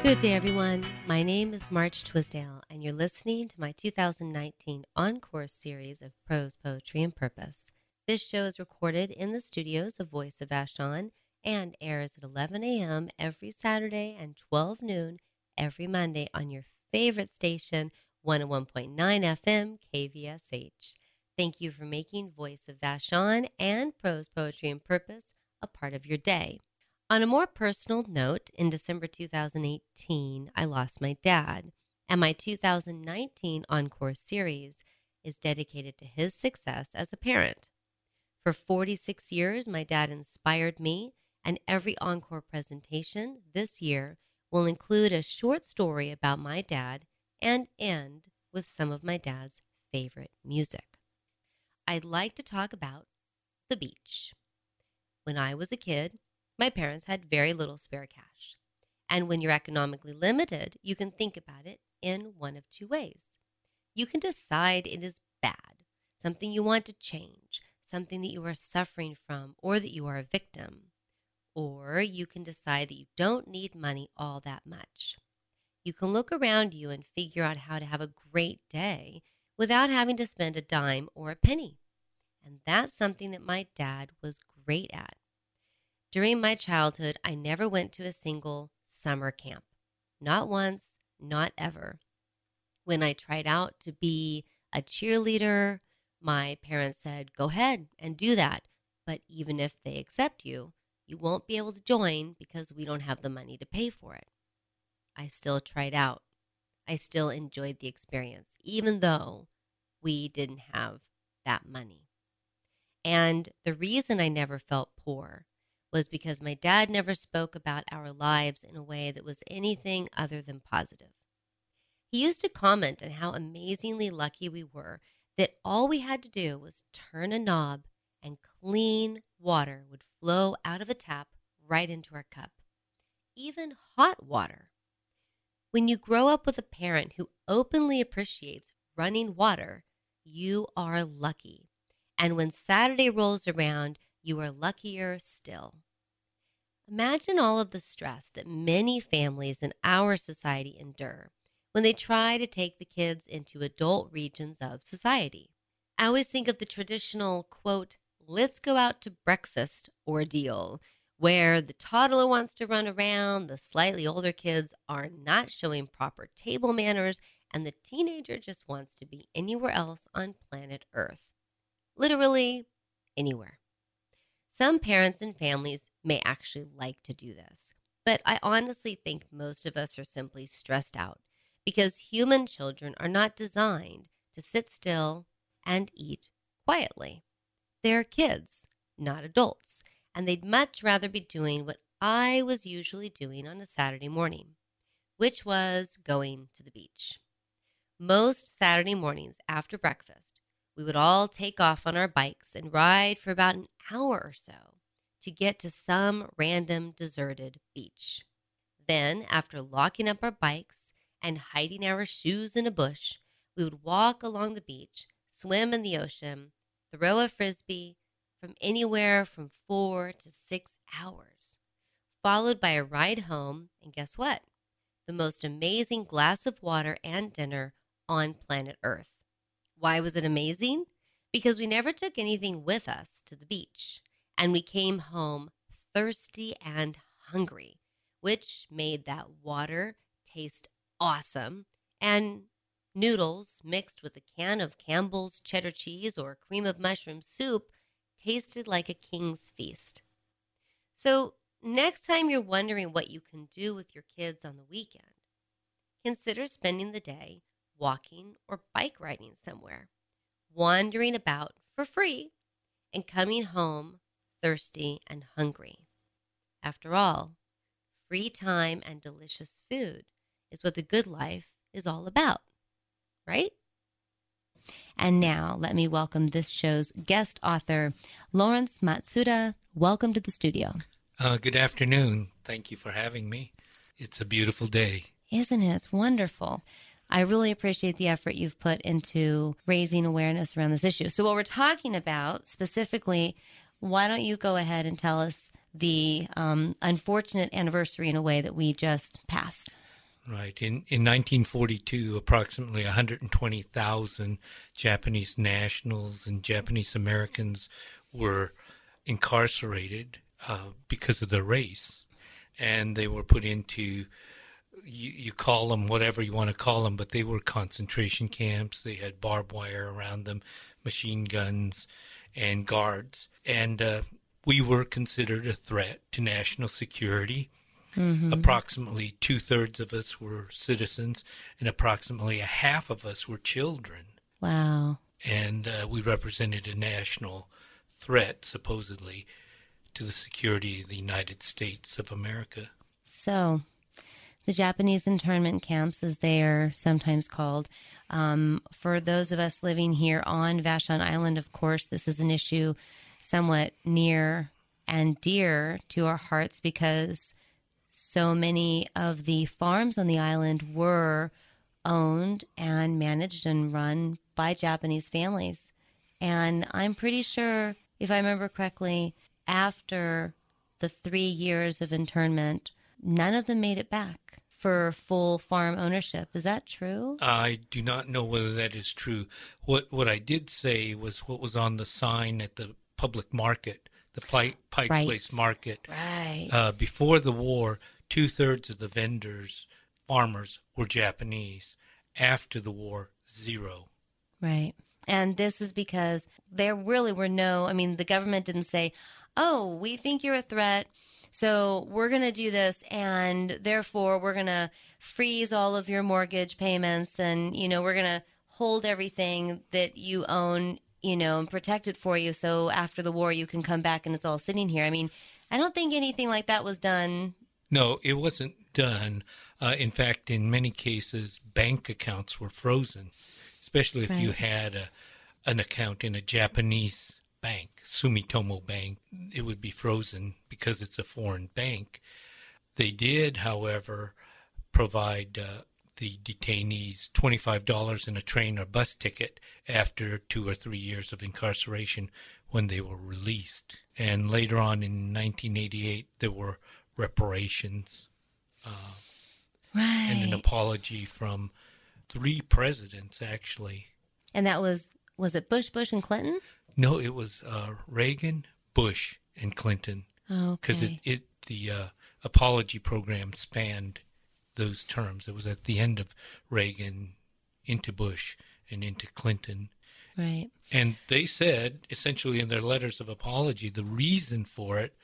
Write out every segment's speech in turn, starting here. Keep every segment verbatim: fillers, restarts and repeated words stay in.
Good day, everyone. My name is March Twisdale, and you're listening to my two thousand nineteen Encore series of prose, poetry, and purpose. This show is recorded in the studios of Voice of Vashon and airs at eleven a.m. every Saturday and twelve noon every Monday on your favorite station, one oh one point nine F M K V S H. Thank you for making Voice of Vashon and prose, poetry, and purpose a part of your day. On a more personal note, in December two thousand eighteen, I lost my dad, and my two thousand nineteen Encore series is dedicated to his success as a parent. For forty-six years, my dad inspired me, and every Encore presentation this year will include a short story about my dad and end with some of my dad's favorite music. I'd like to talk about the beach. When I was a kid, my parents had very little spare cash. And when you're economically limited, you can think about it in one of two ways. You can decide it is bad, something you want to change, something that you are suffering from, or that you are a victim. Or you can decide that you don't need money all that much. You can look around you and figure out how to have a great day without having to spend a dime or a penny. And that's something that my dad was great at. During my childhood, I never went to a single summer camp. Not once, not ever. When I tried out to be a cheerleader, my parents said, go ahead and do that. But even if they accept you, you won't be able to join because we don't have the money to pay for it. I still tried out. I still enjoyed the experience, even though we didn't have that money. And the reason I never felt poor was because my dad never spoke about our lives in a way that was anything other than positive. He used to comment on how amazingly lucky we were that all we had to do was turn a knob and clean water would flow out of a tap right into our cup. Even hot water. When you grow up with a parent who openly appreciates running water, you are lucky. And when Saturday rolls around, you are luckier still. Imagine all of the stress that many families in our society endure when they try to take the kids into adult regions of society. I always think of the traditional, quote, let's go out to breakfast ordeal, where the toddler wants to run around, the slightly older kids are not showing proper table manners, and the teenager just wants to be anywhere else on planet Earth. Literally anywhere. Some parents and families may actually like to do this, but I honestly think most of us are simply stressed out because human children are not designed to sit still and eat quietly. They're kids, not adults, and they'd much rather be doing what I was usually doing on a Saturday morning, which was going to the beach. Most Saturday mornings after breakfast, we would all take off on our bikes and ride for about an hour or so to get to some random deserted beach. Then, after locking up our bikes and hiding our shoes in a bush, we would walk along the beach, swim in the ocean, throw a frisbee from anywhere from four to six hours, followed by a ride home, and guess what? The most amazing glass of water and dinner on planet Earth. Why was it amazing? Because we never took anything with us to the beach, and we came home thirsty and hungry, which made that water taste awesome, and noodles mixed with a can of Campbell's cheddar cheese or cream of mushroom soup tasted like a king's feast. So next time you're wondering what you can do with your kids on the weekend, consider spending the day walking or bike riding somewhere, wandering about for free, and coming home thirsty and hungry. After all, free time and delicious food is what the good life is all about, right? And now let me welcome this show's guest author, Lawrence Matsuda. Welcome to the studio. Uh, good afternoon. Thank you for having me. It's a beautiful day. Isn't it? It's wonderful. I really appreciate the effort you've put into raising awareness around this issue. So what we're talking about specifically, why don't you go ahead and tell us the um, unfortunate anniversary in a way that we just passed? Right. In in nineteen forty-two, approximately one hundred twenty thousand Japanese nationals and Japanese Americans were incarcerated uh, because of their race, and they were put into, you, you call them whatever you want to call them, but they were concentration camps. They had barbed wire around them, machine guns, and guards, and uh, we were considered a threat to national security. Mm-hmm. Approximately two-thirds of us were citizens, and approximately a half of us were children. Wow. And uh, we represented a national threat, supposedly, to the security of the United States of America. So, the Japanese internment camps, as they are sometimes called, um, for those of us living here on Vashon Island, of course, this is an issue somewhat near and dear to our hearts because so many of the farms on the island were owned and managed and run by Japanese families. And I'm pretty sure, if I remember correctly, after the three years of internment, none of them made it back for full farm ownership. Is that true? I do not know whether that is true. What what I did say was what was on the sign at the public market, the Pike, Pike right. Place Market. Right. Uh, before the war, two-thirds of the vendors, farmers, were Japanese. After the war, zero. Right. And this is because there really were no, I mean, the government didn't say, oh, we think you're a threat, so we're going to do this, and therefore we're going to freeze all of your mortgage payments, and, you know, we're going to hold everything that you own, you know, and protect it for you, so after the war you can come back and it's all sitting here. I mean, I don't think anything like that was done. No, it wasn't done. Uh, in fact, in many cases, bank accounts were frozen, especially if right. you had a, an account in a Japanese bank, Sumitomo Bank. It would be frozen because it's a foreign bank. They did, however, provide uh, the detainees twenty-five dollars in a train or bus ticket after two or three years of incarceration when they were released. And later on in nineteen eighty-eight, there were reparations uh, right. and an apology from three presidents, actually. And that was, was it Bush, Bush, and Clinton? No, it was uh, Reagan, Bush, and Clinton. Okay. Because it, it the uh, apology program spanned those terms. It was at the end of Reagan, into Bush, and into Clinton. Right. And they said, essentially in their letters of apology, the reason for it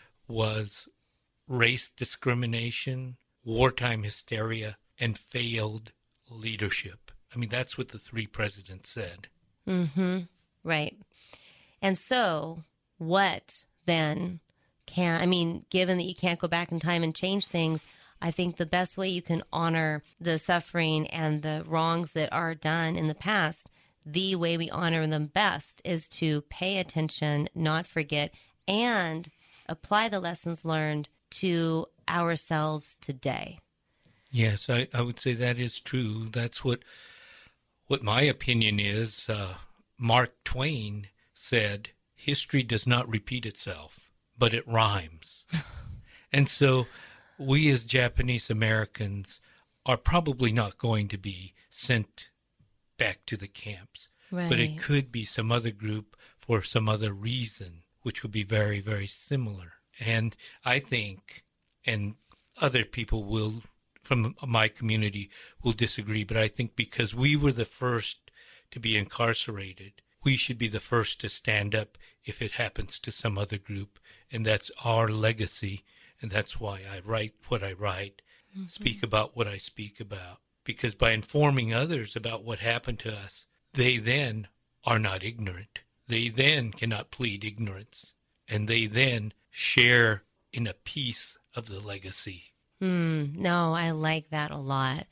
was race discrimination, wartime hysteria, and failed leadership. I mean, that's what the three presidents said. Mm-hmm. Right. And so what then can, I mean, given that you can't go back in time and change things, I think the best way you can honor the suffering and the wrongs that are done in the past, the way we honor them best is to pay attention, not forget, and apply the lessons learned to ourselves today. Yes, I, I would say that is true. That's what what my opinion is. Uh, Mark Twain said, history does not repeat itself, but it rhymes. And so we as Japanese Americans are probably not going to be sent back to the camps. Right. But it could be some other group for some other reason, which would be very, very similar. And I think, and other people will, from my community, will disagree, but I think because we were the first to be incarcerated, we should be the first to stand up if it happens to some other group. And that's our legacy, and that's why I write what I write, mm-hmm. speak about what I speak about. Because by informing others about what happened to us, they then are not ignorant. They then cannot plead ignorance. And they then share in a piece of the legacy. Mm, no, I like that a lot.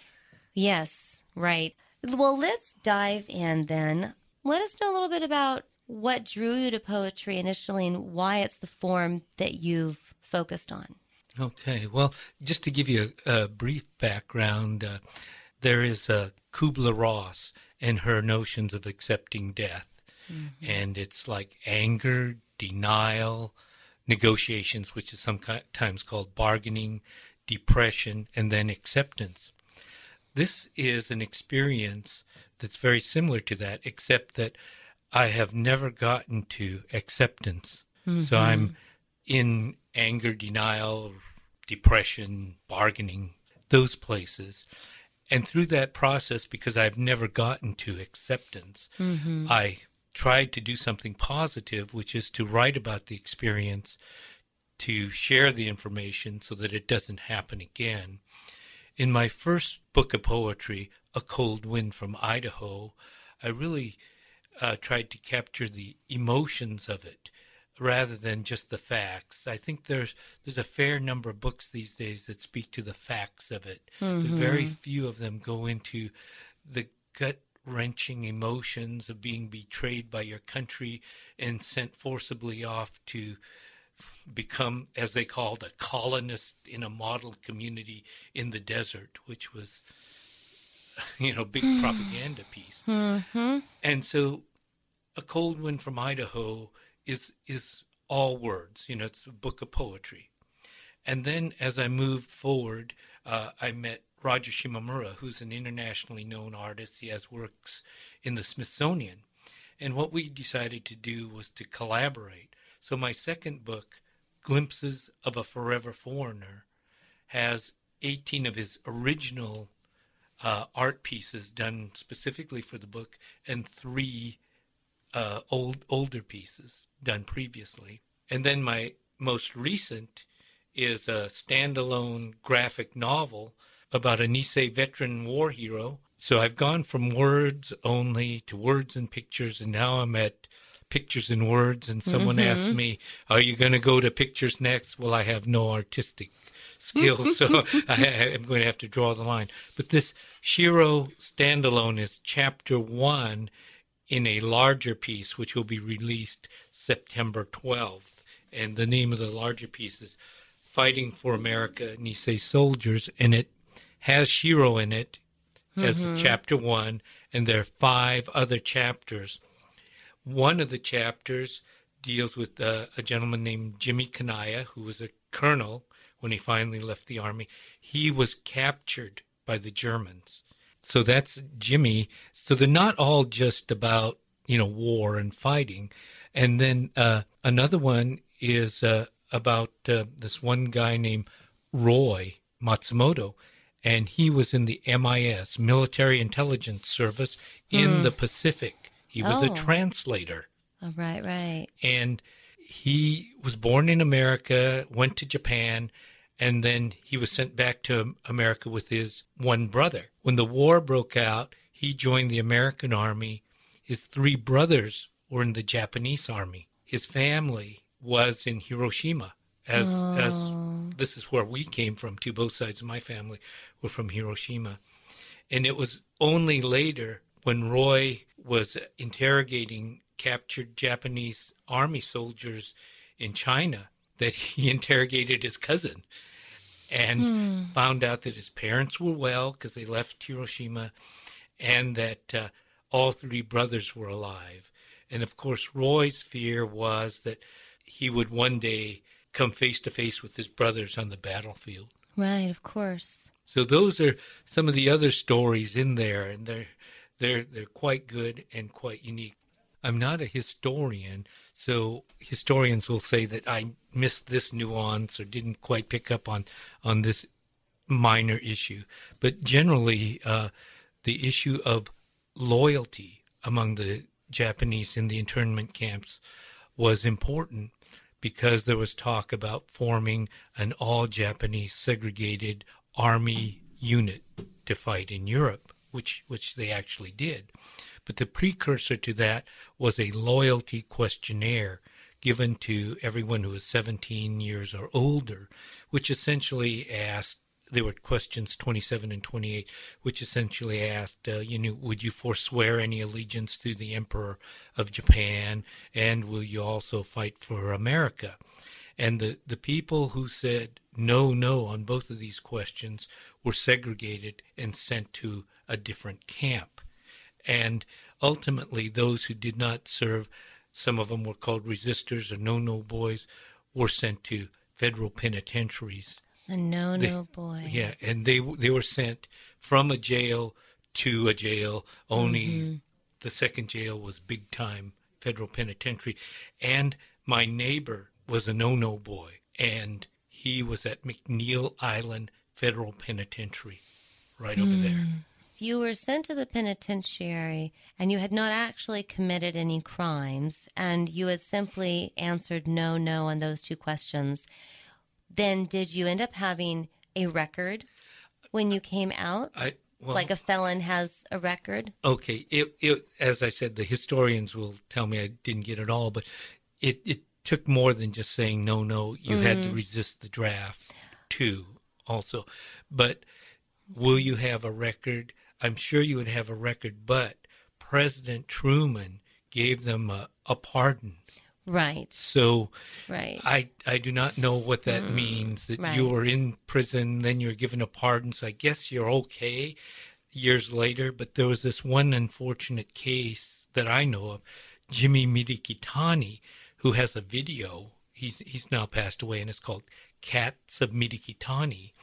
Yes, right. Well, let's dive in then. Let us know a little bit about what drew you to poetry initially and why it's the form that you've focused on. Okay, well, just to give you a, a brief background, uh, there is uh, Kubler-Ross and her notions of accepting death. Mm-hmm. And it's like anger, denial, negotiations, which is sometimes called bargaining, depression, and then acceptance. This is an experience that's very similar to that, except that I have never gotten to acceptance. Mm-hmm. So I'm in anger, denial, depression, bargaining, those places. And through that process, because I've never gotten to acceptance, mm-hmm. I tried to do something positive, which is to write about the experience, to share the information so that it doesn't happen again. In my first book of poetry, A Cold Wind from Idaho, I really uh, tried to capture the emotions of it rather than just the facts. I think there's there's a fair number of books these days that speak to the facts of it. Mm-hmm. Very few of them go into the gut-wrenching emotions of being betrayed by your country and sent forcibly off to become, as they called, a colonist in a model community in the desert, which was, you know, big propaganda piece. Mm-hmm. And so A Cold Wind from Idaho is is all words. You know, it's a book of poetry. And then as I moved forward, uh, I met Roger Shimomura, who's an internationally known artist. He has works in the Smithsonian. And what we decided to do was to collaborate. So my second book, Glimpses of a Forever Foreigner, has eighteen of his original uh, art pieces done specifically for the book, and three uh, old older pieces done previously. And then my most recent is a standalone graphic novel about a Nisei veteran war hero. So I've gone from words only to words and pictures, and now I'm at pictures and words, and someone mm-hmm. asked me, are you going to go to pictures next? Well, I have no artistic skills, so I, I'm going to have to draw the line. But this Shiro standalone is chapter one in a larger piece, which will be released September twelfth. And the name of the larger piece is Fighting for America, Nisei Soldiers, and it has Shiro in it as mm-hmm. chapter one, and there are five other chapters. One of the chapters deals with uh, a gentleman named Jimmy Kanaya, who was a colonel when he finally left the army. He was captured by the Germans. So that's Jimmy. So they're not all just about, you know, war and fighting. And then uh, another one is uh, about uh, this one guy named Roy Matsumoto, and he was in the M I S, Military Intelligence Service, in mm. the Pacific. He was oh. a translator. Oh, right, right. And he was born in America, went to Japan, and then he was sent back to America with his one brother. When the war broke out, he joined the American Army. His three brothers were in the Japanese Army. His family was in Hiroshima, as oh. as this is where we came from, too. Both sides of my family were from Hiroshima. And it was only later, when Roy was interrogating captured Japanese army soldiers in China, that he interrogated his cousin and hmm. found out that his parents were well because they left Hiroshima, and that uh, all three brothers were alive. And of course, Roy's fear was that he would one day come face to face with his brothers on the battlefield. Right, of course. So those are some of the other stories in there, and they're They're they're quite good and quite unique. I'm not a historian, so historians will say that I missed this nuance or didn't quite pick up on, on this minor issue. But generally, uh, the issue of loyalty among the Japanese in the internment camps was important, because there was talk about forming an all-Japanese segregated army unit to fight in Europe. Which which they actually did. But the precursor to that was a loyalty questionnaire given to everyone who was seventeen years or older, which essentially asked, there were questions twenty-seven and twenty-eight, which essentially asked, uh, you know, would you forswear any allegiance to the Emperor of Japan, and will you also fight for America? And the, the people who said no, no on both of these questions were segregated and sent to a different camp. And ultimately, those who did not serve, some of them were called resistors or no-no boys, were sent to federal penitentiaries The No They- No Boys. Yeah, and they they were sent from a jail to a jail. Only Mm-hmm. the second jail was big time federal penitentiary, and my neighbor was a No No Boy, and he was at McNeil Island Federal Penitentiary, right over there. If you were sent to the penitentiary and you had not actually committed any crimes and you had simply answered no, no on those two questions, then did you end up having a record when you came out? I well, Like a felon has a record? okay. It it as I said, the historians will tell me I didn't get it all, but it it took more than just saying no, no. You had to resist the draft too, also. But will you have a record? I'm sure you would have a record, but President Truman gave them a, a pardon. Right, So right. I I do not know what that means, that right. you were in prison, then you're given a pardon, so I guess you're okay years later. But there was this one unfortunate case that I know of, Jimmy Midikitani, who has a video. He's, he's now passed away, and it's called Cats of Midikitani.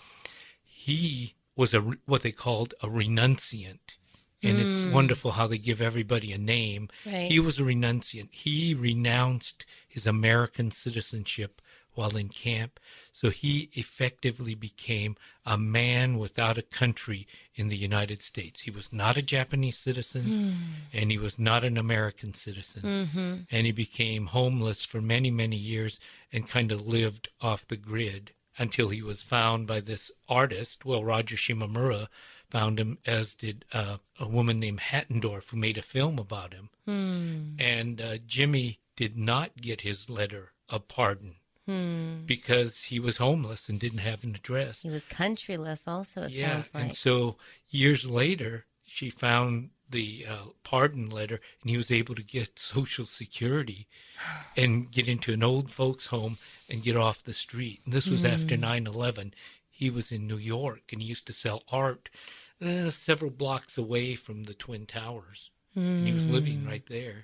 He was a what they called a renunciant. And mm. it's wonderful how they give everybody a name. Right. He was a renunciant. He renounced his American citizenship while in camp. So he effectively became a man without a country in the United States. He was not a Japanese citizen, mm. and he was not an American citizen. Mm-hmm. And he became homeless for many, many years and kind of lived off the grid until he was found by this artist, well, Roger Shimomura, found him, as did uh, a woman named Hattendorf, who made a film about him. Hmm. And uh, Jimmy did not get his letter of pardon hmm. because he was homeless and didn't have an address. He was countryless also, it yeah, sounds like. And so years later, she found the uh, pardon letter, and he was able to get Social Security and get into an old folks' home and get off the street. And this was mm. after nine eleven. He was in New York, and he used to sell art uh, several blocks away from the Twin Towers. Mm. And he was living right there.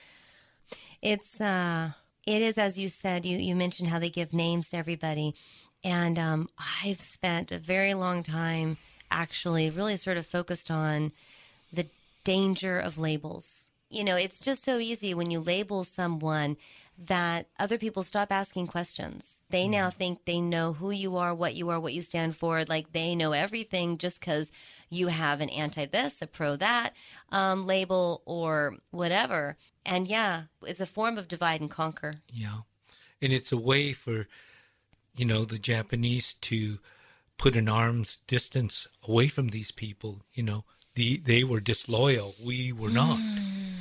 It's, uh, it is, as you said, you, you mentioned how they give names to everybody. And um, I've spent a very long time actually really sort of focused on the danger of labels. You know, it's just so easy when you label someone that other people stop asking questions. They mm. now think they know who you are, what you are, what you stand for. Like they know everything just because you have an anti-this, a pro-that um, label or whatever. And yeah, it's a form of divide and conquer. Yeah. And it's a way for, you know, the Japanese to put an arm's distance away from these people. You know, the, they were disloyal. We were not. Mm.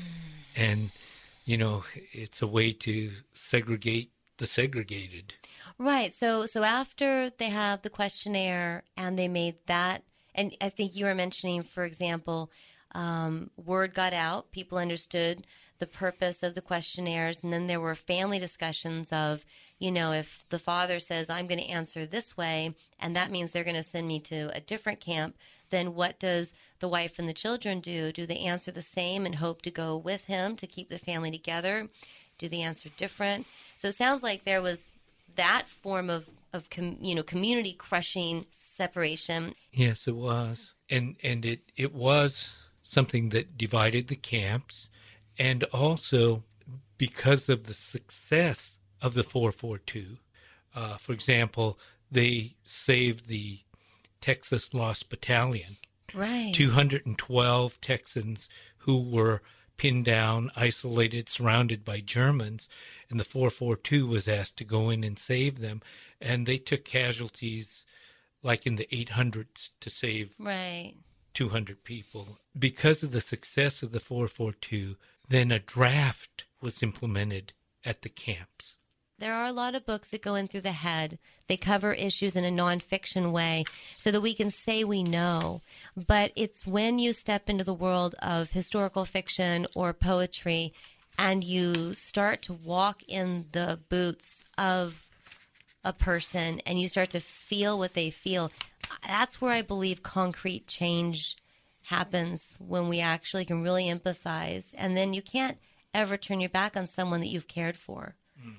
And you know, it's a way to segregate the segregated. Right. So so after they have the questionnaire and they made that, and I think you were mentioning, for example, um, word got out, people understood the purpose of the questionnaires, and then there were family discussions of, you know, if the father says, I'm going to answer this way, and that means they're going to send me to a different camp, then what does the wife and the children do? Do they answer the same and hope to go with him to keep the family together? Do they answer different? So it sounds like there was that form of, of com, you know, community crushing separation. Yes, it was. And and it, it was something that divided the camps. And also because of the success of the four four two, uh, for example, they saved the Texas Lost Battalion. Right. two hundred twelve Texans who were pinned down, isolated, surrounded by Germans, and the four four two was asked to go in and save them. And they took casualties like in the eight hundreds to save right. two hundred people. Because of the success of the four four two, then a draft was implemented at the camps. There are a lot of books that go in through the head. They cover issues in a nonfiction way so that we can say we know. But it's when you step into the world of historical fiction or poetry and you start to walk in the boots of a person and you start to feel what they feel, that's where I believe concrete change happens, when we actually can really empathize. And then you can't ever turn your back on someone that you've cared for. Mm-hmm.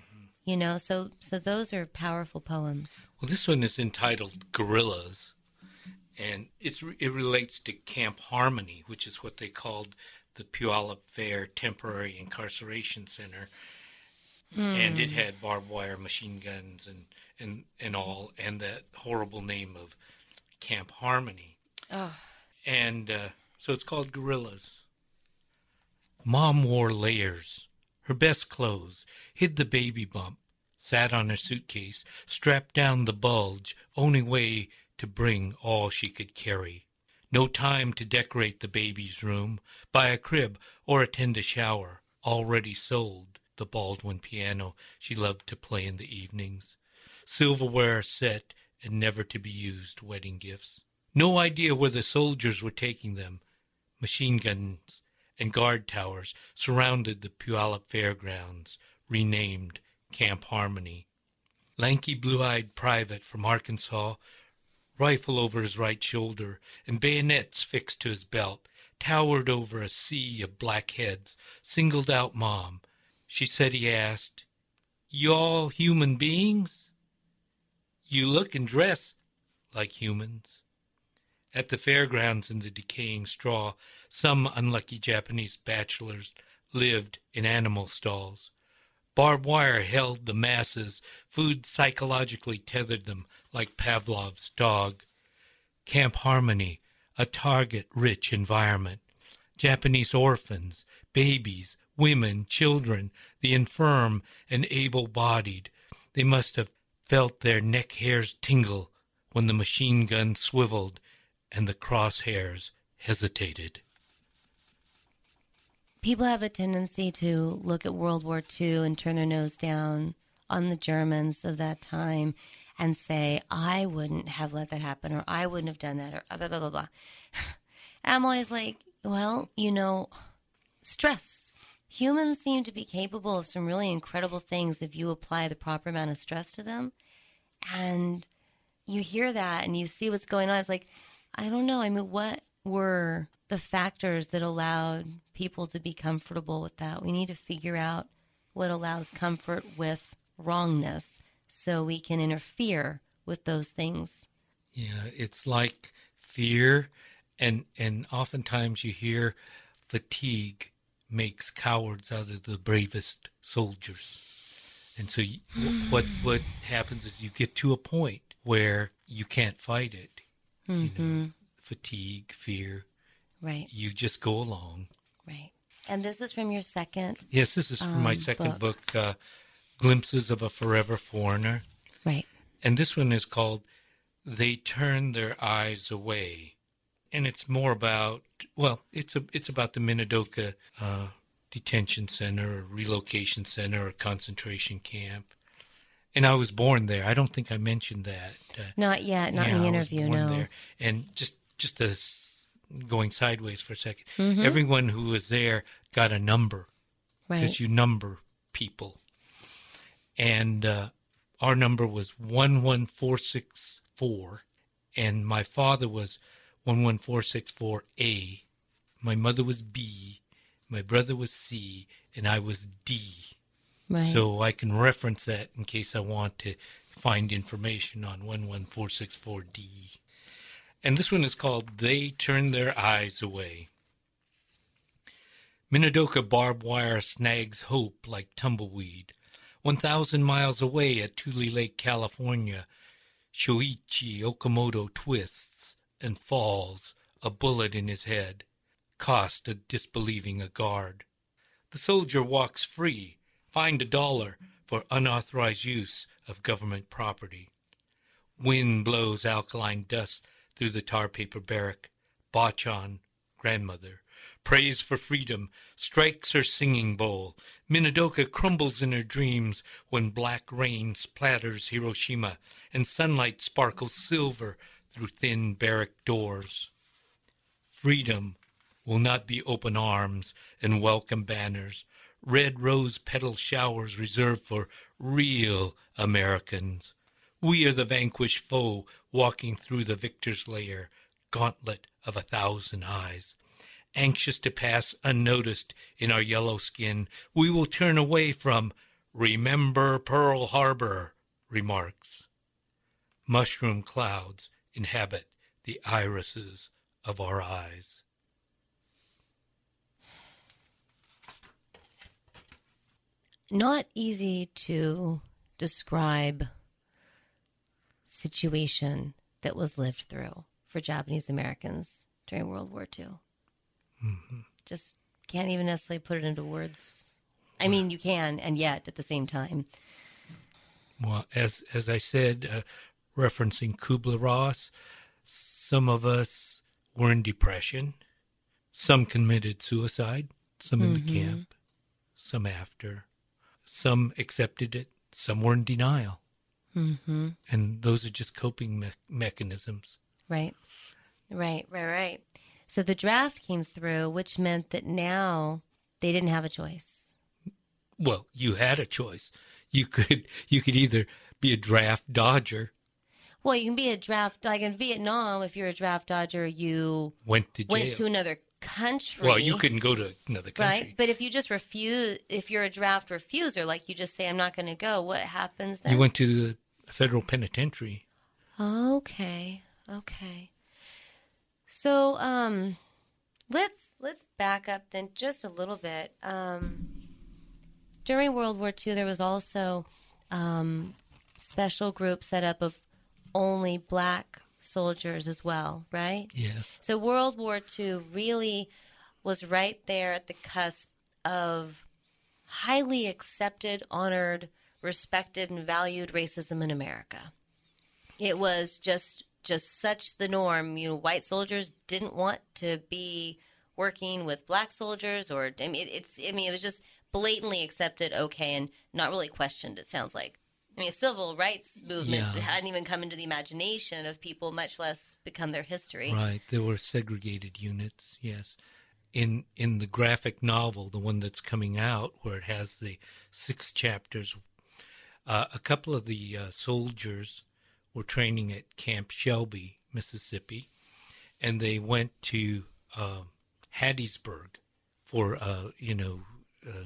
You know, so so those are powerful poems. Well, this one is entitled Guerrillas, and it's it relates to Camp Harmony, which is what they called the Puyallup Fair Temporary Incarceration Center. Mm. And it had barbed wire machine guns and, and, and all, and that horrible name of Camp Harmony. Oh. And uh, so it's called Guerrillas. Mom wore layers, her best clothes, hid the baby bump, sat on her suitcase, strapped down the bulge, only way to bring all she could carry. No time to decorate the baby's room, buy a crib, or attend a shower. Already sold the Baldwin piano she loved to play in the evenings. Silverware set and never-to-be-used wedding gifts. No idea where the soldiers were taking them. Machine guns and guard towers surrounded the Puyallup Fairgrounds, renamed Camp Harmony. Lanky blue-eyed private from Arkansas, rifle over his right shoulder and bayonets fixed to his belt, towered over a sea of black heads, singled out Mom. She said he asked, "You all human beings? You look and dress like humans." At the fairgrounds in the decaying straw, some unlucky Japanese bachelors lived in animal stalls. Barbed wire held the masses. Food psychologically tethered them like Pavlov's dog. Camp Harmony, a target-rich environment. Japanese orphans, babies, women, children, the infirm and able-bodied. They must have felt their neck hairs tingle when the machine gun swiveled and the crosshairs hesitated. People have a tendency to look at World War Two and turn their nose down on the Germans of that time and say, I wouldn't have let that happen, or I wouldn't have done that, or blah, blah, blah, blah. I'm always like, well, you know, stress. Humans seem to be capable of some really incredible things if you apply the proper amount of stress to them. And you hear that and you see what's going on. It's like, I don't know. I mean, what were the factors that allowed people to be comfortable with that? We need to figure out what allows comfort with wrongness so we can interfere with those things. Yeah, it's like fear, and, and oftentimes you hear fatigue makes cowards out of the bravest soldiers. And so you, what what happens is you get to a point where you can't fight it. Mm-hmm. You know, fatigue, fear. Right. You just go along. Right. And this is from your second Yes, this is from um, my second book, book uh, Glimpses of a Forever Foreigner. Right. And this one is called They Turn Their Eyes Away. And it's more about, well, it's a, it's about the Minidoka uh, detention center or relocation center or concentration camp. And I was born there. I don't think I mentioned that. Uh, not yet, not yeah, in the interview, I was born no. There. And just, just a, going sideways for a second, mm-hmm. everyone who was there got a number. Right. Because you number people. And uh, our number was one one four six four, and my father was one one four six four A. My mother was B, my brother was C, and I was D. Right. So I can reference that in case I want to find information on one one four six four D. And this one is called They Turn Their Eyes Away. Minidoka barbed wire snags hope like tumbleweed. One thousand miles away at Tule Lake, California, Shoichi Okamoto twists and falls, a bullet in his head, cost of disbelieving a guard. The soldier walks free, fined a dollar for unauthorized use of government property. Wind blows alkaline dust through the tar paper barrack. Bachan, grandmother, prays for freedom, strikes her singing bowl. Minidoka crumbles in her dreams when black rain splatters Hiroshima and sunlight sparkles silver through thin barrack doors. Freedom will not be open arms and welcome banners, red rose petal showers reserved for real Americans. We are the vanquished foe walking through the victor's lair, gauntlet of a thousand eyes. Anxious to pass unnoticed in our yellow skin, we will turn away from Remember Pearl Harbor remarks, mushroom clouds inhabit the irises of our eyes. Not easy to describe situation that was lived through for Japanese Americans during World War Two. Mm-hmm. Just can't even necessarily put it into words. I mean, you can, and yet at the same time. Well, as as I said, uh, referencing Kubler-Ross, some of us were in depression. Some committed suicide, some in Mm-hmm. the camp, some after. Some accepted it, some were in denial. Mm-hmm. And those are just coping me- mechanisms. Right, right, right, right. So the draft came through, which meant that now they didn't have a choice. Well, you had a choice. You could you could either be a draft dodger, Well, you can be a draft, like in Vietnam, if you're a draft dodger, you went to jail. went to another country. Well, you couldn't go to another country. Right, but if you just refuse, if you're a draft refuser, like you just say, I'm not going to go, what happens then? You went to the federal penitentiary. Okay, okay. So, um, let's let's back up then just a little bit. Um, during World War Two, there was also um, special groups set up of only black soldiers as well, right? Yes. So World War Two really was right there at the cusp of highly accepted, honored, respected, and valued racism in America. It was just just such the norm. You know, white soldiers didn't want to be working with black soldiers, or I mean, it's I mean, it was just blatantly accepted, okay, and not really questioned. It sounds like. I mean, civil rights movement Yeah. hadn't even come into the imagination of people, much less become their history. Right. There were segregated units, yes. In in the graphic novel, the one that's coming out, where it has the six chapters, uh, a couple of the uh, soldiers were training at Camp Shelby, Mississippi, and they went to uh, Hattiesburg for, uh, you know, uh,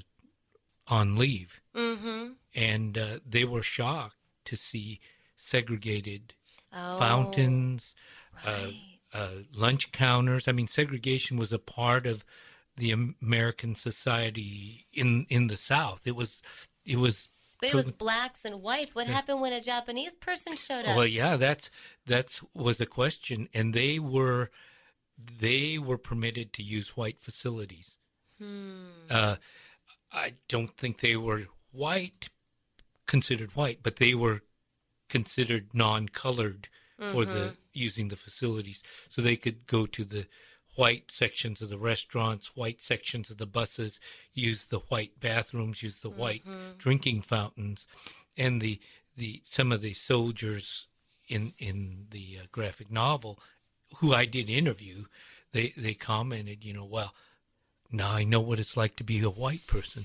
on leave. Mm-hmm. And uh, they were shocked to see segregated Oh, fountains, right. uh, uh, lunch counters. I mean, segregation was a part of the American society in in the South. It was, it was. But it was blacks and whites. What Yeah. happened when a Japanese person showed up? Well, yeah, that's that's was a question, and they were they were permitted to use white facilities. Hmm. Uh, I don't think they were white, considered white, but they were considered non-colored for the Mhm. using the facilities, so they could go to the white sections of the restaurants, white sections of the buses, use the white bathrooms, use the white Mhm. drinking fountains, and the the some of the soldiers in in the uh, graphic novel, who I did interview, they they commented, you know, well, now I know what it's like to be a white person.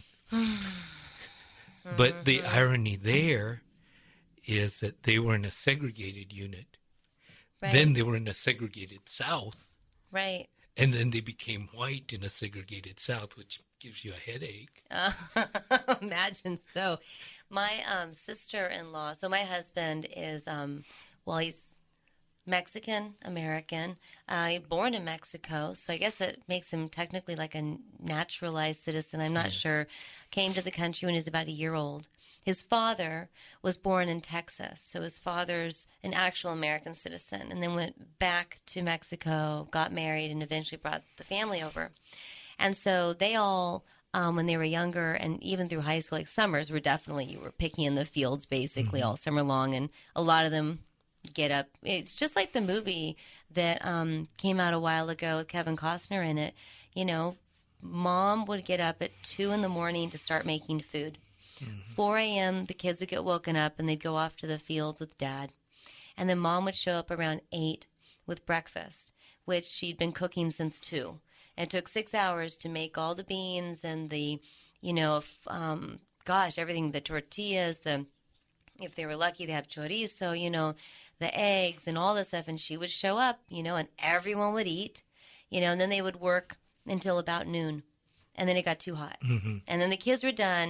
But the irony there is that they were in a segregated unit. Right. Then they were in a segregated South. Right. And then they became white in a segregated South, which gives you a headache. Uh, imagine so. My um, sister-in-law, so my husband is, um, well, he's Mexican American, uh, born in Mexico, so I guess it makes him technically like a naturalized citizen. I'm not Yes. sure. Came to the country when he was about a year old. His father was born in Texas, so his father's an actual American citizen, and then went back to Mexico, got married, and eventually brought the family over. And so they all, um, when they were younger, and even through high school, like summers were definitely, you were picking in the fields basically all summer long, and a lot of them get up. It's just like the movie that um, came out a while ago with Kevin Costner in it. You know, mom would get up at two in the morning to start making food. four a.m., the kids would get woken up and they'd go off to the fields with dad. And then mom would show up around eight with breakfast, which she'd been cooking since two. And it took six hours to make all the beans and the, you know, f- um, gosh, everything, the tortillas, the, if they were lucky, they have chorizo, you know, the eggs and all this stuff. And she would show up, you know, and everyone would eat, you know, and then they would work until about noon. And then it got too hot. Mm-hmm. And then the kids were done.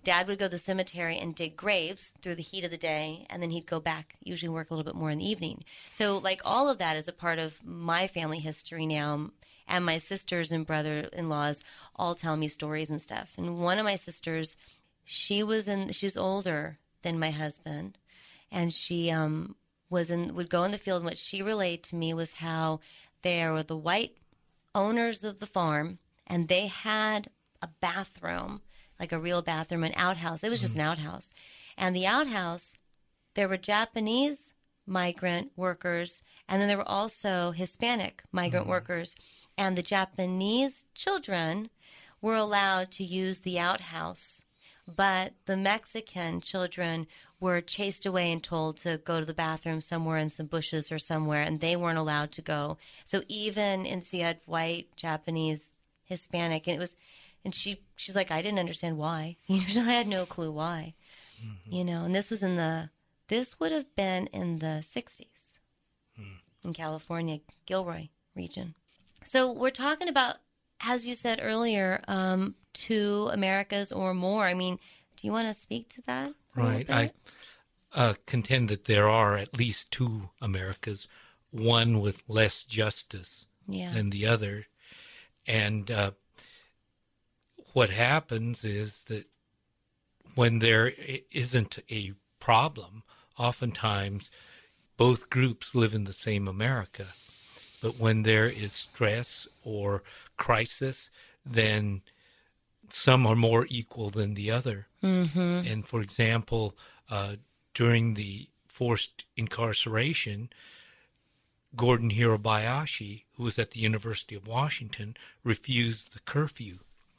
Dad would go to the cemetery and dig graves through the heat of the day, and then he'd go back, usually work a little bit more in the evening. So, like, all of that is a part of my family history now, and my sisters and brother-in-laws all tell me stories and stuff. And one of my sisters, she was in, she's older than my husband, and she um, was in, would go in the field, and what she relayed to me was how there were the white owners of the farm, and they had a bathroom, like a real bathroom, an outhouse. It was just mm-hmm. an outhouse. And the outhouse, there were Japanese migrant workers, and then there were also Hispanic migrant mm-hmm. workers. And the Japanese children were allowed to use the outhouse, but the Mexican children were chased away and told to go to the bathroom somewhere in some bushes or somewhere, and they weren't allowed to go. So even, and so you had white, Japanese, Hispanic, and it was, and she, she's like, I didn't understand why. You know, I had no clue why. Mm-hmm. You know, and this was in the, this would have been in the sixties mm. in California, Gilroy region. So we're talking about, as you said earlier, um, two Americas or more. I mean, do you want to speak to that? Right. I uh, contend that there are at least two Americas, one with less justice yeah. than the other. And uh, what happens is that when there isn't a problem, oftentimes both groups live in the same America. But when there is stress or crisis, then some are more equal than the other. Mm-hmm. And for example, uh, during the forced incarceration, Gordon Hirabayashi, who was at the University of Washington, refused the curfew.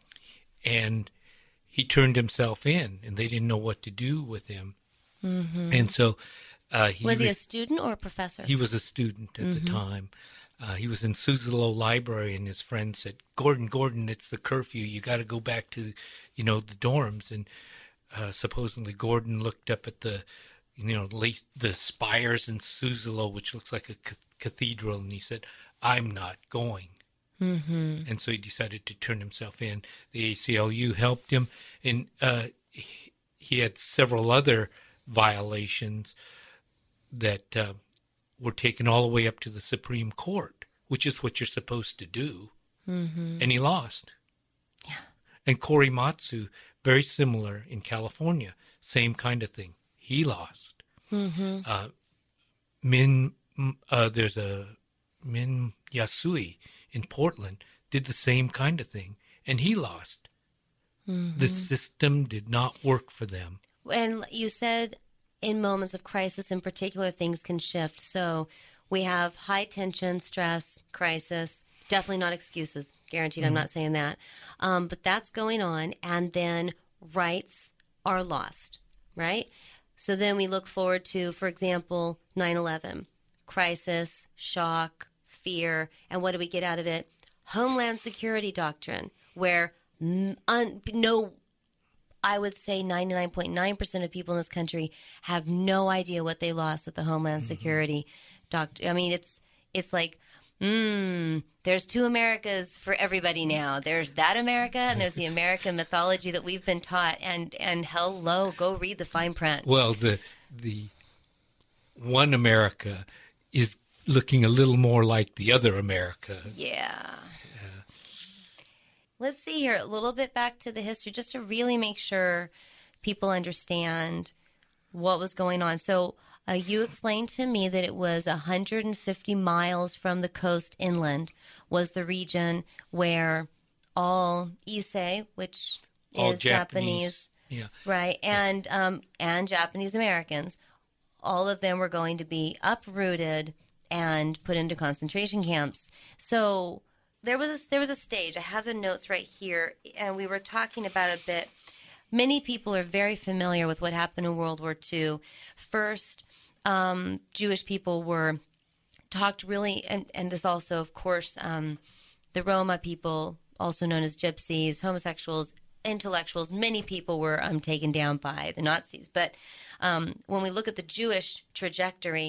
And he turned himself in, and they didn't know what to do with him. Mm-hmm. And so uh, he was he a student or a professor? He was a student at mm-hmm. the time. Uh, he was in Suzzallo Library, and his friend said, Gordon, Gordon, it's the curfew. You got to go back to, you know, the dorms. And uh, supposedly Gordon looked up at the, you know, late, the spires in Suzzallo, which looks like a c- cathedral, and he said, I'm not going. Mm-hmm. And so he decided to turn himself in. The A C L U helped him, and uh, he, he had several other violations that uh, were taken all the way up to the Supreme Court, which is what you're supposed to do. Mm-hmm. And he lost. Yeah. And Korematsu, very similar in California, same kind of thing. He lost. Mm-hmm. Uh, Min, uh, there's a Min Yasui in Portland, did the same kind of thing, and he lost. Mm-hmm. The system did not work for them. And you said in moments of crisis in particular, things can shift. So we have high tension, stress, crisis, definitely not excuses, guaranteed. Mm-hmm. I'm not saying that. Um, but that's going on, and then rights are lost, right? So then we look forward to, for example, nine eleven, crisis, shock, fear, and what do we get out of it? Homeland Security Doctrine, where un- no, I would say ninety-nine point nine percent of people in this country have no idea what they lost with the Homeland mm-hmm. Security Doctrine. I mean, it's it's like, mm, there's two Americas for everybody now. There's that America, and there's the American mythology that we've been taught. And and hello, go read the fine print. Well, the the one America is looking a little more like the other America. Yeah. yeah. Let's see here, a little bit back to the history, just to really make sure people understand what was going on. So uh, you explained to me that it was one hundred fifty miles from the coast inland was the region where all Issei, which all is Japanese, Japanese, yeah. right, and yeah. um, and Japanese Americans, all of them were going to be uprooted and put into concentration camps. So there was a, there was a stage. I have the notes right here, and we were talking about it a bit. Many people are very familiar with what happened in World War Two. First, um, Jewish people were talked really, and, and this also, of course, um, the Roma people, also known as gypsies, homosexuals, intellectuals, many people were um, taken down by the Nazis. But um, when we look at the Jewish trajectory,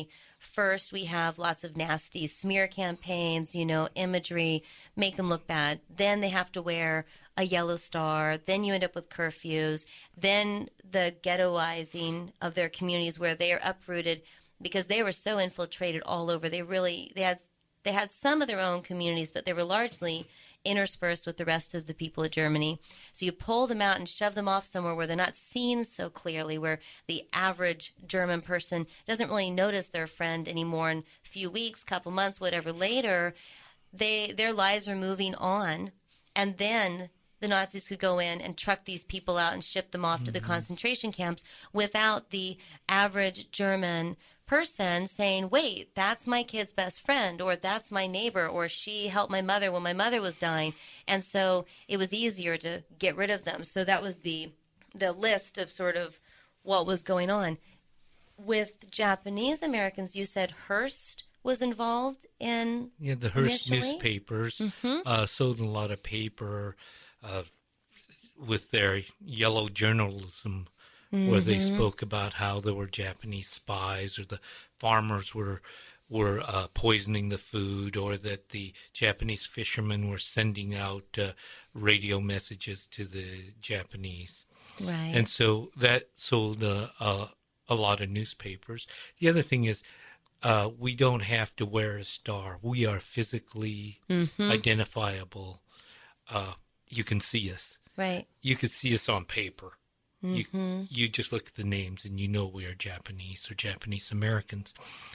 first we have lots of nasty smear campaigns, you know, imagery, make them look bad. Then they have to wear a yellow star. Then you end up with curfews. Then the ghettoizing of their communities where they are uprooted because they were so infiltrated all over. They really, they had, they had some of their own communities, but they were largely interspersed with the rest of the people of Germany. So you pull them out and shove them off somewhere where they're not seen so clearly, where the average German person doesn't really notice their friend anymore. In a few weeks, couple months, whatever later, they their lives were moving on. And then the Nazis could go in and truck these people out and ship them off mm-hmm. to the concentration camps without the average German person saying, wait, that's my kid's best friend, or that's my neighbor, or she helped my mother when my mother was dying. And so it was easier to get rid of them. So that was the the list of sort of what was going on. With Japanese Americans, you said Hearst was involved in Yeah, the Hearst initially? newspapers mm-hmm. uh, sold a lot of paper uh, with their yellow journalism, where they Mm-hmm. spoke about how there were Japanese spies, or the farmers were were uh, poisoning the food, or that the Japanese fishermen were sending out uh, radio messages to the Japanese. Right. And so that sold uh, uh, a lot of newspapers. The other thing is, uh, we don't have to wear a star. We are physically mm-hmm. identifiable. Uh, you can see us. Right. You could see us on paper. Mm-hmm. You you just look at the names and you know we are Japanese or Japanese Americans.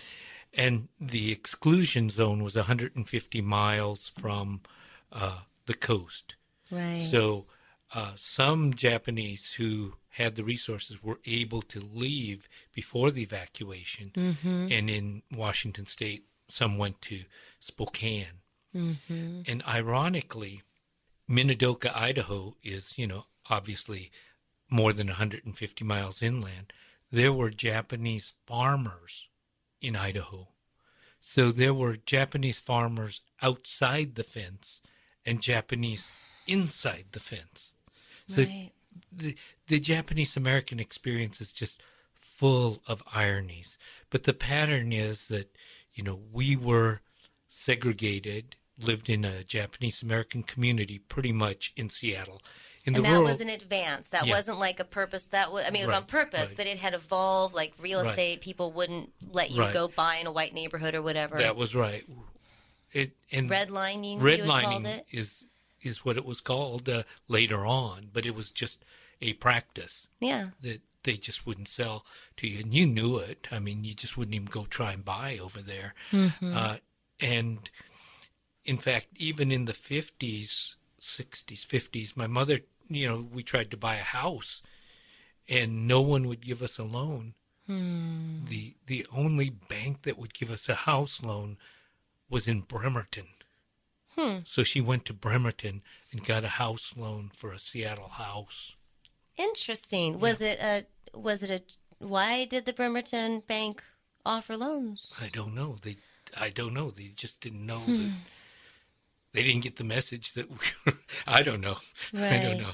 And the exclusion zone was one hundred fifty miles from uh, the coast. Right. So uh, some Japanese who had the resources were able to leave before the evacuation. Mm-hmm. And in Washington State, some went to Spokane. Mm-hmm. And ironically, Minidoka, Idaho is, you know, obviously more than one hundred fifty miles inland. There were Japanese farmers in Idaho. So there were Japanese farmers outside the fence and Japanese inside the fence. So Right. the, the Japanese American experience is just full of ironies. But the pattern is that, you know, we were segregated, lived in a Japanese American community pretty much in Seattle. In And the that rural, was in advance. That Yeah. wasn't like a purpose. That was, I mean, it was Right, on purpose, right. but it had evolved. Like real Right. estate, people wouldn't let you Right. go buy in a white neighborhood or whatever. that was right. It and Redlining, you had called redlining it. is is what it was called uh, later on, but it was just a practice Yeah. that they just wouldn't sell to you, and you knew it. I mean, you just wouldn't even go try and buy over there. Mm-hmm. Uh, and in fact, even in the fifties, sixties, fifties, my mother, you know, we tried to buy a house, and no one would give us a loan. Hmm. The the only bank that would give us a house loan was in Bremerton. Hmm. So she went to Bremerton and got a house loan for a Seattle house. Interesting. Was it a? Was it a? Why did the Bremerton Bank offer loans? I don't know. They I don't know. They just didn't know Hmm. that. They didn't get the message that we were, I don't know. I Right. don't know.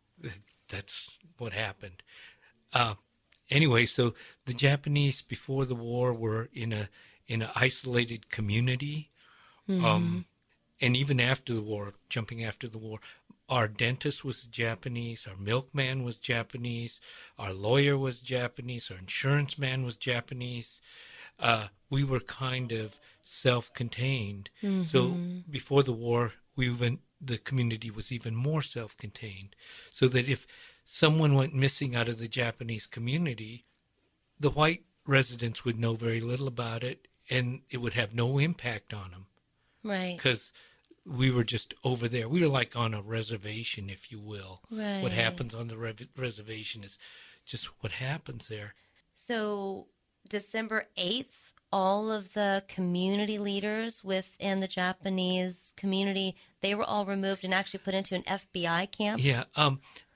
That's what happened. Uh, anyway, so the Japanese before the war were in a in an isolated community. Mm-hmm. Um, and even after the war, jumping after the war, our dentist was Japanese, our milkman was Japanese, our lawyer was Japanese, our insurance man was Japanese. Uh, we were kind of self-contained. Mm-hmm. So before the war, we even the community was even more self-contained. So that if someone went missing out of the Japanese community, the white residents would know very little about it, and it would have no impact on them Right. because we were just over there. We were like on a reservation, if you will. Right. What happens on the rev- reservation is just what happens there. So December eighth, all of the community leaders within the Japanese community, they were all removed and actually put into an F B I camp. Yeah, um,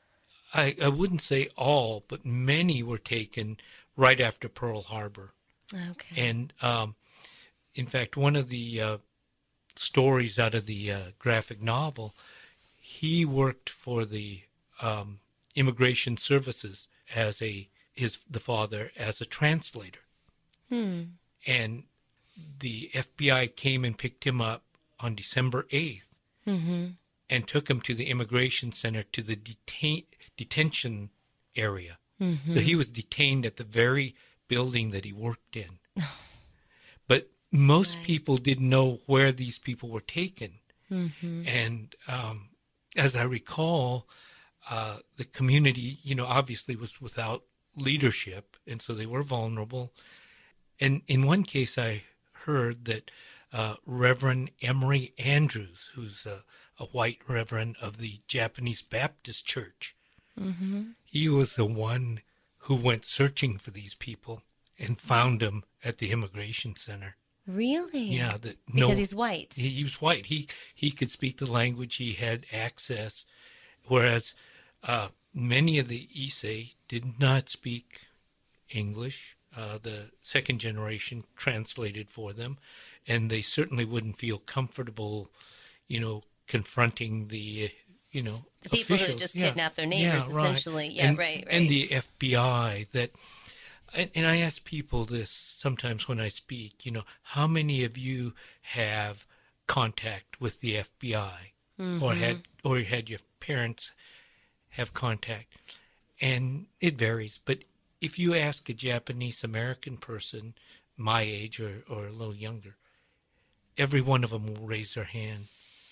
I, I wouldn't say all, but many were taken right after Pearl Harbor. Okay. And um, in fact, one of the uh, stories out of the uh, graphic novel, he worked for the um, immigration services as a his the father as a translator. Hmm. And the F B I came and picked him up on December eighth Mm-hmm. and took him to the immigration center, to the detain- detention area. Mm-hmm. So he was detained at the very building that he worked in. But most Right. people didn't know where these people were taken. Mm-hmm. And um, as I recall, uh, the community, you know, obviously was without leadership, and so they were vulnerable. And in one case, I heard that uh, Reverend Emory Andrews, who's a, a white reverend of the Japanese Baptist Church, Mm-hmm. he was the one who went searching for these people and found them at the immigration center. Really? Yeah, that Because no, he's white. he, he was white. He he could speak the language. He had access, whereas uh, many of the Issei did not speak English. Uh, the second generation translated for them, and they certainly wouldn't feel comfortable, you know, confronting the, uh, you know, The people officials. who just Yeah. kidnap their neighbors, Yeah, right. essentially. Yeah, and, right, right. And the F B I that. And, and I ask people this sometimes when I speak, you know, how many of you have contact with the F B I, Mm-hmm. or had or had your parents have contact? And it varies. But if you ask a Japanese American person my age or, or a little younger, every one of them will raise their hand.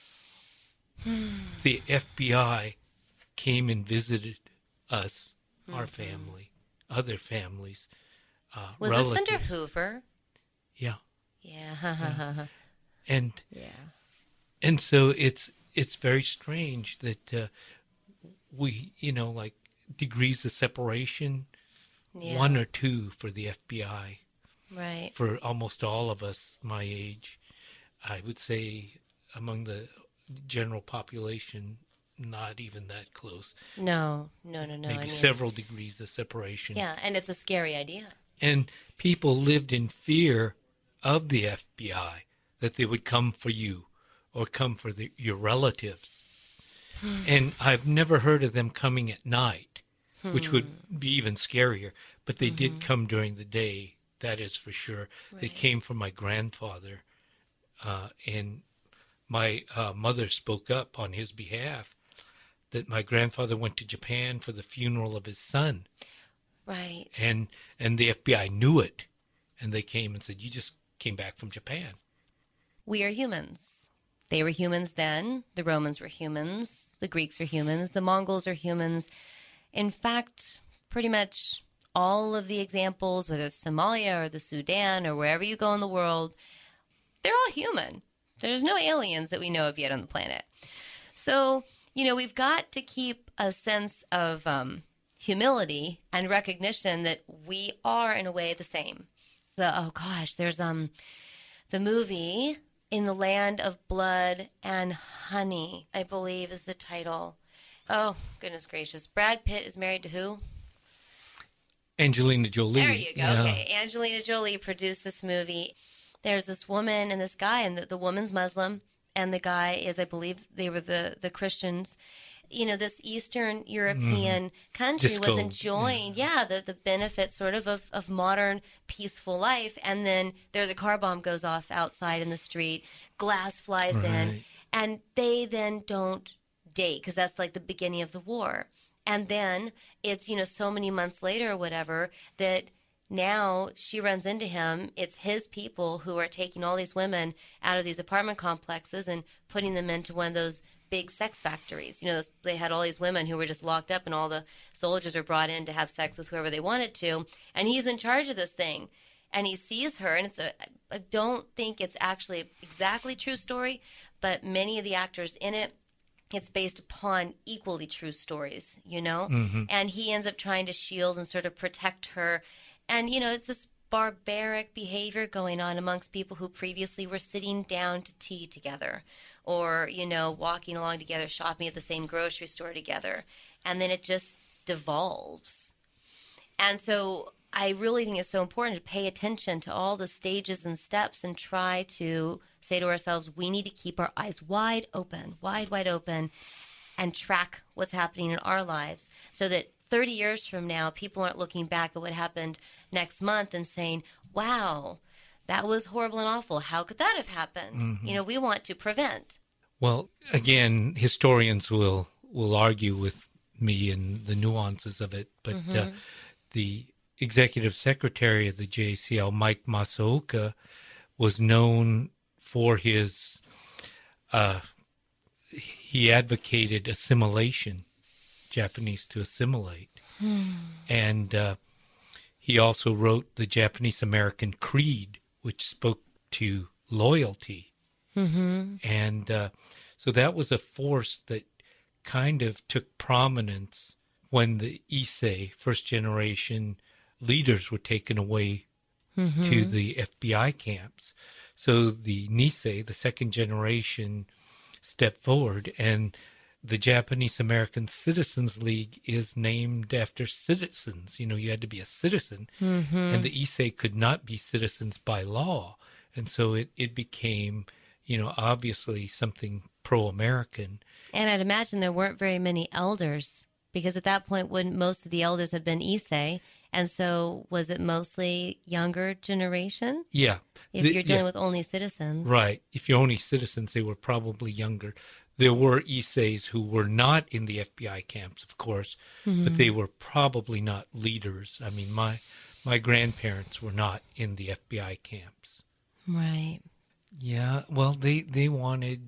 The F B I came and visited us, Mm-hmm. our family, other families. Uh, Was relatives. this under Hoover? Yeah, Yeah. Ha, ha, ha, ha. and Yeah. and so it's it's very strange that uh, we, you know, like degrees of separation, Yeah. one or two for the F B I. Right. For almost all of us my age, I would say among the general population, not even that close. No, no, no, no. Maybe I mean, several degrees of separation. yeah, and it's a scary idea. And people lived in fear of the F B I, that they would come for you or come for the, your relatives. And I've never heard of them coming at night, which would be even scarier. But they did come during the day, that is for sure. They Right. came for my grandfather, uh, and my uh, mother spoke up on his behalf that my grandfather went to Japan for the funeral of his son. Right. And and the F B I knew it, and they came and said, "You just came back from Japan." We are humans. They were humans then. The Romans were humans. The Greeks were humans. The Mongols are humans. In fact, pretty much all of the examples, whether it's Somalia or the Sudan or wherever you go in the world, they're all human. There's no aliens that we know of yet on the planet. So, you know, we've got to keep a sense of um, humility and recognition that we are, in a way, the same. The oh gosh, there's um the movie In the Land of Blood and Honey, I believe is the title. Oh, goodness gracious. Brad Pitt is married to who? Angelina Jolie. There you go. Yeah. Okay. Angelina Jolie produced this movie. There's this woman and this guy, and the, the woman's Muslim, and the guy is, I believe, they were the, the Christians. You know, this Eastern European country Disco, was enjoying, yeah, the, the benefits sort of, of of modern peaceful life. And then there's a car bomb goes off outside in the street, glass flies in, Right. and they then don't date because that's like the beginning of the war. And then it's, you know, so many months later or whatever that now she runs into him. It's his people who are taking all these women out of these apartment complexes and putting them into one of those big sex factories. You know, those, they had all these women who were just locked up, and all the soldiers were brought in to have sex with whoever they wanted to. And he's in charge of this thing. And he sees her, and it's a, I don't think it's actually exactly true story, but many of the actors in it, it's based upon equally true stories, you know? Mm-hmm. And he ends up trying to shield and sort of protect her. And, you know, it's this barbaric behavior going on amongst people who previously were sitting down to tea together or, you know, walking along together, shopping at the same grocery store together. And then it just devolves. And so I really think it's so important to pay attention to all the stages and steps and try to say to ourselves, we need to keep our eyes wide open, wide, wide open, and track what's happening in our lives so that thirty years from now, people aren't looking back at what happened next month and saying, wow, that was horrible and awful. How could that have happened? Mm-hmm. You know, we want to prevent. Well, again, historians will, will argue with me in the nuances of it, but mm-hmm. uh, the executive secretary of the J C L, Mike Masaoka, was known for his, uh, he advocated assimilation, Japanese to assimilate. Hmm. And uh, he also wrote the Japanese American Creed, which spoke to loyalty. Mm-hmm. And uh, so that was a force that kind of took prominence when the Issei, first generation leaders, were taken away mm-hmm. to the F B I camps. So the Nisei, the second generation, stepped forward, and the Japanese American Citizens League is named after citizens. You know, you had to be a citizen, mm-hmm. and the Issei could not be citizens by law. And so it, it became, you know, obviously something pro-American. And I'd imagine there weren't very many elders, because at that point, wouldn't most of the elders have been Issei? And so was it mostly younger generation? Yeah. If the, you're dealing yeah. with only citizens. Right. If you're only citizens, they were probably younger. There were Isseis who were not in the F B I camps, of course, mm-hmm. but they were probably not leaders. I mean, my my grandparents were not in the F B I camps. Right. Yeah, well, they, they wanted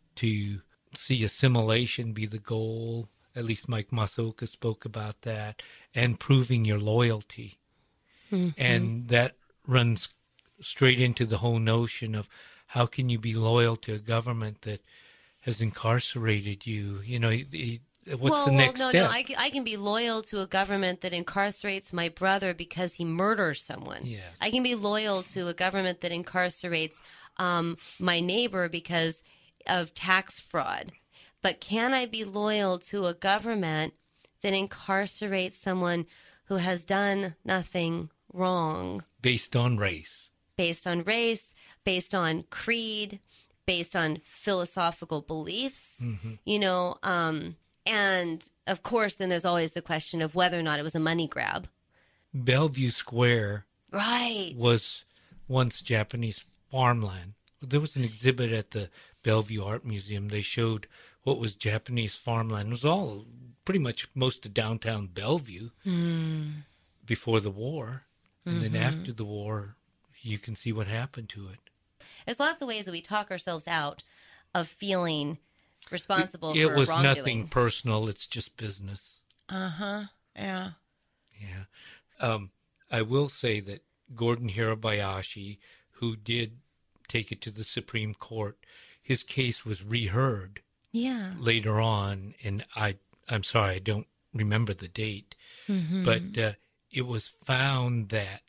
to see assimilation be the goal. At least Mike Masaoka spoke about that, and proving your loyalty. Mm-hmm. And that runs straight into the whole notion of how can you be loyal to a government that has incarcerated you? You know, what's well, the next well, no, step? No, I, I can be loyal to a government that incarcerates my brother because he murders someone. Yes. I can be loyal to a government that incarcerates um, my neighbor because of tax fraud. But can I be loyal to a government that incarcerates someone who has done nothing wrong? Based on race. Based on race, based on creed, based on philosophical beliefs, mm-hmm. you know, um, and of course, then there's always the question of whether or not it was a money grab. Bellevue Square right. was once Japanese farmland. There was an exhibit at the Bellevue Art Museum. They showed what was Japanese farmland. It was all pretty much most of downtown Bellevue mm. before the war. And mm-hmm. then after the war, you can see what happened to it. There's lots of ways that we talk ourselves out of feeling responsible it, for it was wrongdoing. Nothing personal. It's just business. Uh-huh. Yeah. Yeah. Um, I will say that Gordon Hirabayashi, who did take it to the Supreme Court, his case was reheard yeah. later on. And I, I'm sorry, I don't remember the date. Mm-hmm. But uh, it was found that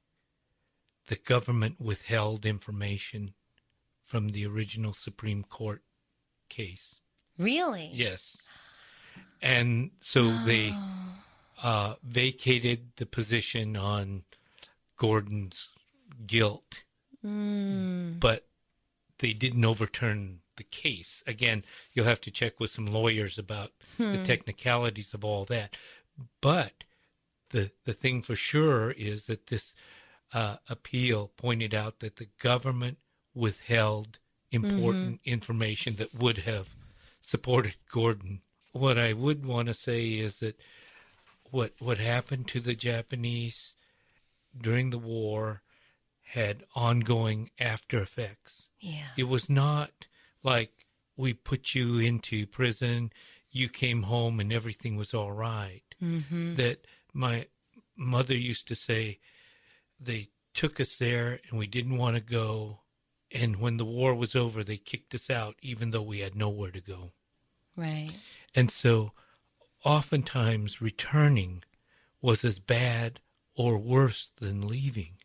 the government withheld information from the original Supreme Court case. Really? Yes. And so oh. they uh, vacated the position on Gordon's guilt, mm. but they didn't overturn the case. Again, you'll have to check with some lawyers about hmm. the technicalities of all that. But the the thing for sure is that this Uh, appeal pointed out that the government withheld important mm-hmm. information that would have supported Gordon. What I would want to say is that what what happened to the Japanese during the war had ongoing after effects. Yeah. It was not like we put you into prison, you came home and everything was all right. Mm-hmm. That my mother used to say, they took us there and we didn't want to go. And when the war was over, they kicked us out, even though we had nowhere to go. Right. And so oftentimes returning was as bad or worse than leaving.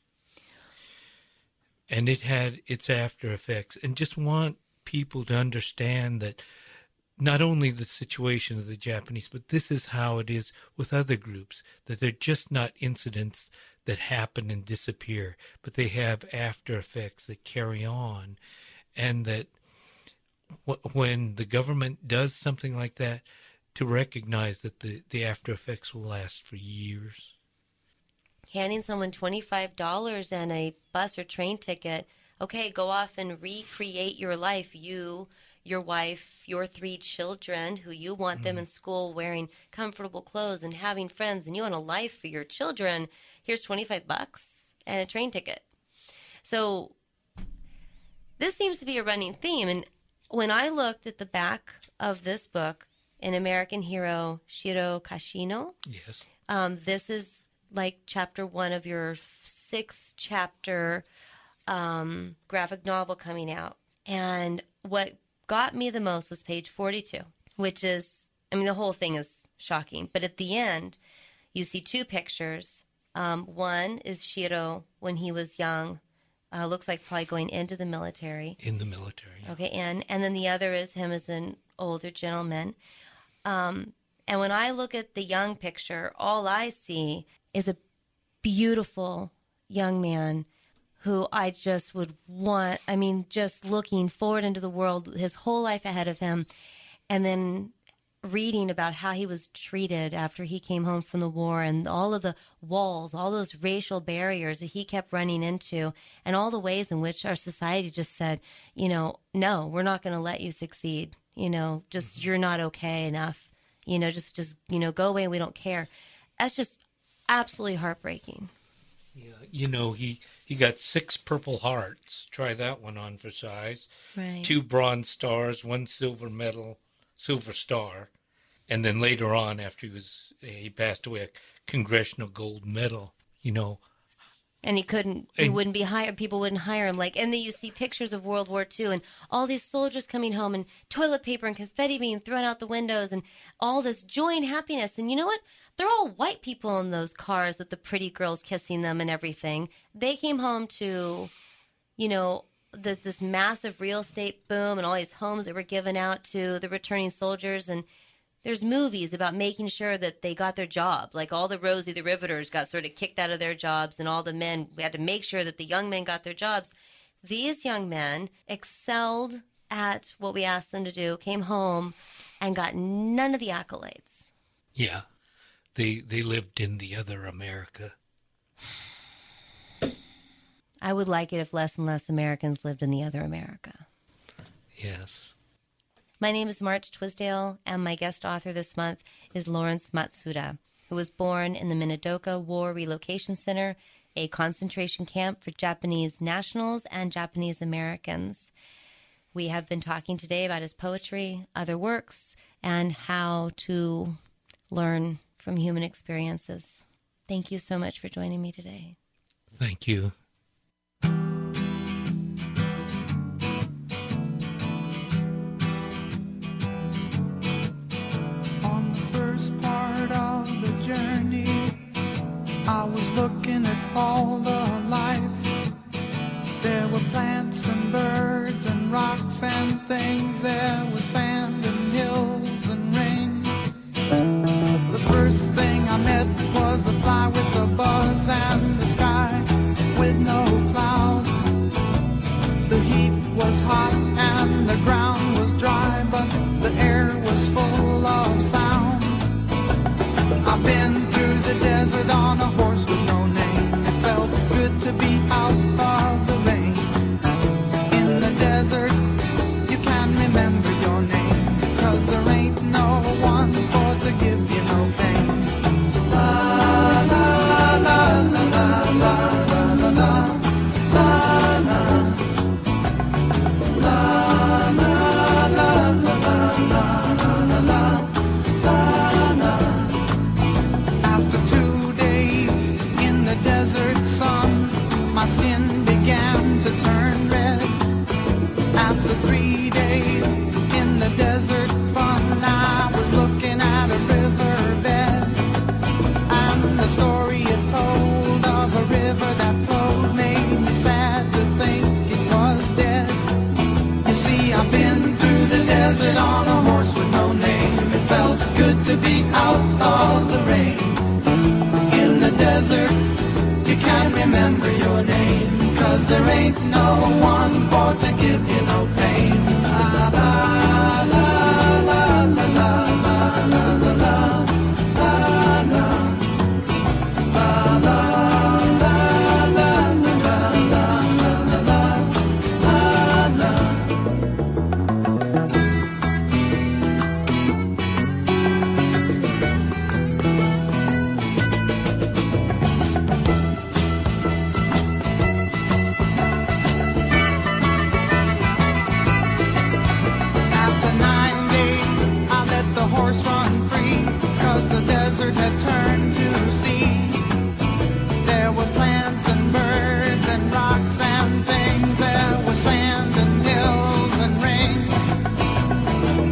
And it had its after effects. And just want people to understand that not only the situation of the Japanese, but this is how it is with other groups, that they're just not incidents that happen and disappear, but they have after effects that carry on, and that w- when the government does something like that, to recognize that the, the after effects will last for years. handing someone twenty-five dollars and a bus or train ticket. Okay, go off and recreate your life. You, your wife, your three children who you want mm. them in school wearing comfortable clothes and having friends, and you want a life for your children. Here's twenty-five bucks and a train ticket. So this seems to be a running theme. And when I looked at the back of this book, An American Hero, Shiro Kashino, yes, um, this is like chapter one of your six chapter um, graphic novel coming out. And what got me the most was page forty-two, which is, I mean, the whole thing is shocking. But at the end, you see two pictures. Um, one is Shiro when he was young, uh, looks like probably going into the military. In the military. Yeah. Okay, and, and then the other is him as an older gentleman. Um, and when I look at the young picture, all I see is a beautiful young man who I just would want, I mean, just looking forward into the world, his whole life ahead of him, and then reading about how he was treated after he came home from the war and all of the walls, all those racial barriers that he kept running into, and all the ways in which our society just said, you know, no, we're not going to let you succeed. You know, just mm-hmm. you're not okay enough. You know, just, just, you know, go away. We don't care. That's just absolutely heartbreaking. Yeah, you know, he, he got six Purple Hearts. Try that one on for size. Right. Two Bronze Stars, one Silver Medal, Silver Star, and then later on, after he was he passed away, a Congressional Gold Medal. You know. And he couldn't, he and, wouldn't be hired, people wouldn't hire him. Like, and then you see pictures of World War Two and all these soldiers coming home and toilet paper and confetti being thrown out the windows and all this joy and happiness. And you know what? They're all white people in those cars with the pretty girls kissing them and everything. They came home to, you know, this, this massive real estate boom and all these homes that were given out to the returning soldiers. And there's movies about making sure that they got their job. Like all the Rosie the Riveters got sort of kicked out of their jobs, and all the men, we had to make sure that the young men got their jobs. These young men excelled at what we asked them to do, came home, and got none of the accolades. Yeah. They they lived in the other America. I would like it if less and less Americans lived in the other America. Yes. My name is March Twisdale, and my guest author this month is Lawrence Matsuda, who was born in the Minidoka War Relocation Center, a concentration camp for Japanese nationals and Japanese Americans. We have been talking today about his poetry, other works, and how to learn from human experiences. Thank you so much for joining me today. Thank you. On the first part of the journey, I was looking at all the life. There were plants and birds and rocks and things. There was sand and hills and rain. The first thing I met was a fly with a buzz and the sky with no clouds. The heat was hot and the ground was dry, but the air was full of sound. I've been through the desert on a horse with no name. It felt good to be out of the rain. In the desert, you can remember your name, 'cause there ain't no one for to give you no pain. La la la la la la la la la la la la la la. After two days in the desert sun, my skin began to turn red. After three days in the desert fun, I was looking at a riverbed, and the story it told of a river that flowed made me sad to think it was dead. You see, I've been through the desert on a horse with no name. It felt good to be out of the rain. In the desert, you can't remember your name, 'cause there ain't no one for to give you no pain. La la la la la la la la la la la la la la.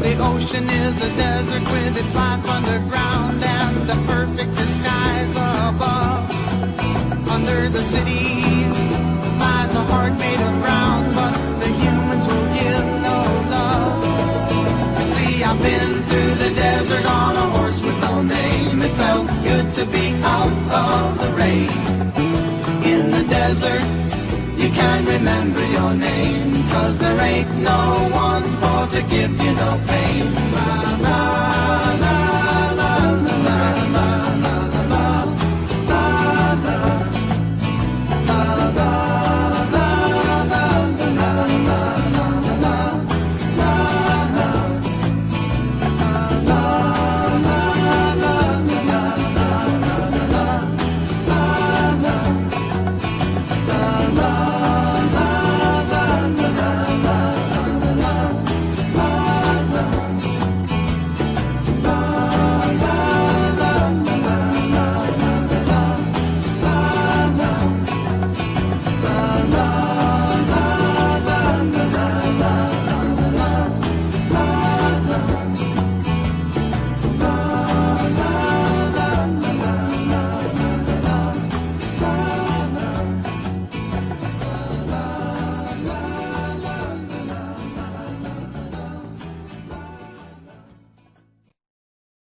The ocean is a desert with its life underground and the perfect disguise above. Under the cities lies a heart made of brown, but the humans will give no love. You see, I've been through the desert on a horse with no name. It felt good to be out of the rain. In the desert, you can't remember your name, 'cause there ain't no one for to give you no pain.